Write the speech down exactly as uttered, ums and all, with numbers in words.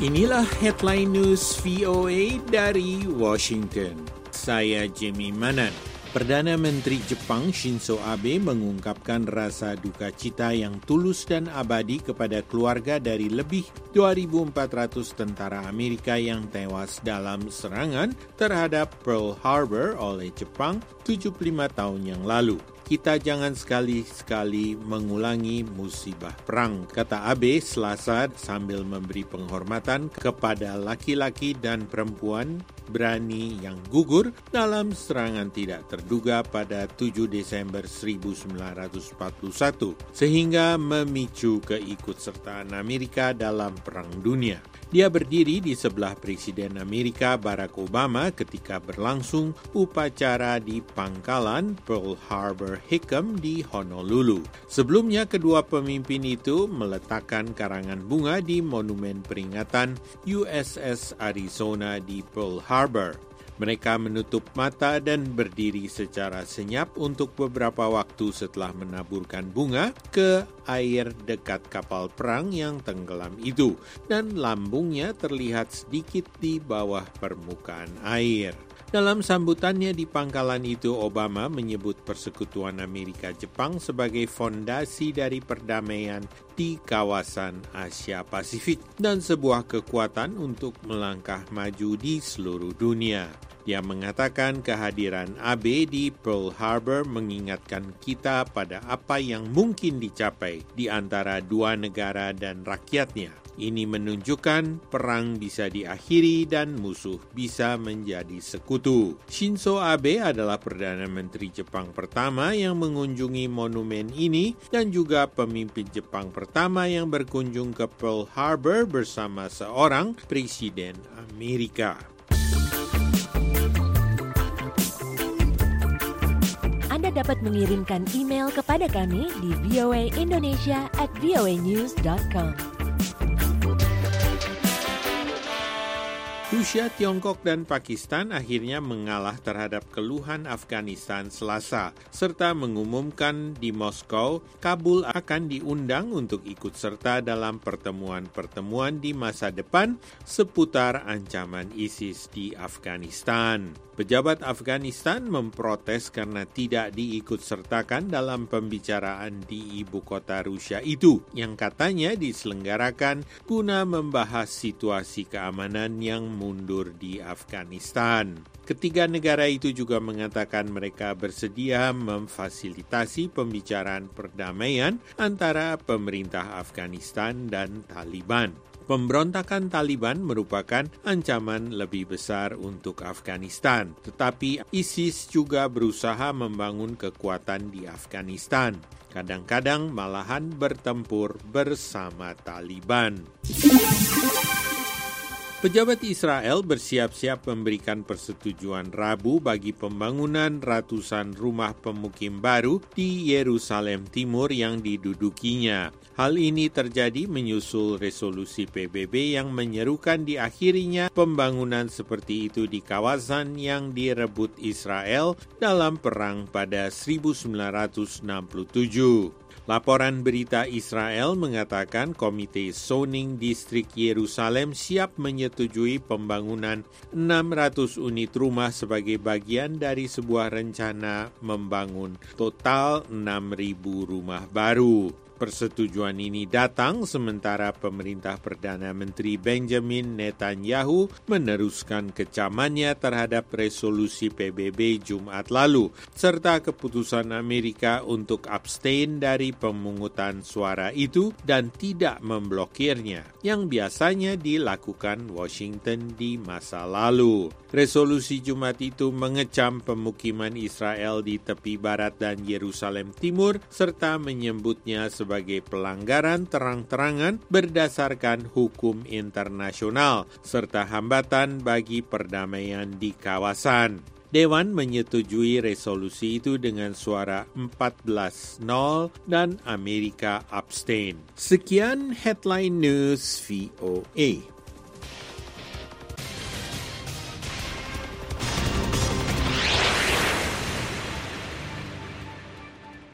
Inilah headline news V O A dari Washington. Saya Jimmy Manan. Perdana Menteri Jepang Shinzo Abe mengungkapkan rasa duka cita yang tulus dan abadi kepada keluarga dari lebih dua ribu empat ratus tentara Amerika yang tewas dalam serangan terhadap Pearl Harbor oleh Jepang tujuh puluh lima tahun yang lalu. Kita jangan sekali-sekali mengulangi musibah perang, kata Abe Selasa sambil memberi penghormatan kepada laki-laki dan perempuan berani yang gugur dalam serangan tidak terduga pada tujuh Desember seribu sembilan ratus empat puluh satu, sehingga memicu keikutsertaan Amerika dalam Perang Dunia. Dia berdiri di sebelah Presiden Amerika Barack Obama ketika berlangsung upacara di pangkalan Pearl Harbor Hickam di Honolulu. Sebelumnya, kedua pemimpin itu meletakkan karangan bunga di monumen peringatan U S S Arizona di Pearl Harbor. Mereka menutup mata dan berdiri secara senyap untuk beberapa waktu setelah menaburkan bunga ke air dekat kapal perang yang tenggelam itu, dan lambungnya terlihat sedikit di bawah permukaan air. Dalam sambutannya di pangkalan itu, Obama menyebut persekutuan Amerika-Jepang sebagai fondasi dari perdamaian di kawasan Asia Pasifik dan sebuah kekuatan untuk melangkah maju di seluruh dunia. Dia mengatakan kehadiran Abe di Pearl Harbor mengingatkan kita pada apa yang mungkin dicapai di antara dua negara dan rakyatnya. Ini menunjukkan perang bisa diakhiri dan musuh bisa menjadi sekutu. Shinzo Abe adalah Perdana Menteri Jepang pertama yang mengunjungi monumen ini dan juga pemimpin Jepang pertama yang berkunjung ke Pearl Harbor bersama seorang Presiden Amerika. Anda dapat mengirimkan email kepada kami di v o a indonesia at v o a news dot com. Rusia, Tiongkok, dan Pakistan akhirnya mengalah terhadap keluhan Afghanistan Selasa, serta mengumumkan di Moskow, Kabul akan diundang untuk ikut serta dalam pertemuan-pertemuan di masa depan seputar ancaman ISIS di Afghanistan. Pejabat Afghanistan memprotes karena tidak diikutsertakan dalam pembicaraan di ibu kota Rusia itu, yang katanya diselenggarakan guna membahas situasi keamanan yang mundur di Afghanistan. Ketiga negara itu juga mengatakan mereka bersedia memfasilitasi pembicaraan perdamaian antara pemerintah Afghanistan dan Taliban. Pemberontakan Taliban merupakan ancaman lebih besar untuk Afghanistan, tetapi ISIS juga berusaha membangun kekuatan di Afghanistan. Kadang-kadang malahan bertempur bersama Taliban. Pejabat Israel bersiap-siap memberikan persetujuan Rabu bagi pembangunan ratusan rumah pemukim baru di Yerusalem Timur yang didudukinya. Hal ini terjadi menyusul resolusi P B B yang menyerukan diakhirinya pembangunan seperti itu di kawasan yang direbut Israel dalam perang pada seribu sembilan ratus enam puluh tujuh. Laporan berita Israel mengatakan Komite Zoning Distrik Yerusalem siap menyetujui pembangunan enam ratus unit rumah sebagai bagian dari sebuah rencana membangun total enam ribu rumah baru. Persetujuan ini datang sementara pemerintah Perdana Menteri Benjamin Netanyahu meneruskan kecamannya terhadap resolusi P B B Jumat lalu, serta keputusan Amerika untuk abstain dari pemungutan suara itu dan tidak memblokirnya, yang biasanya dilakukan Washington di masa lalu. Resolusi Jumat itu mengecam pemukiman Israel di tepi barat dan Yerusalem Timur, serta menyebutnya sebagai pelanggaran terang-terangan berdasarkan hukum internasional, serta hambatan bagi perdamaian di kawasan. Dewan menyetujui resolusi itu dengan suara empat belas nol dan Amerika abstain. Sekian Headline News V O A.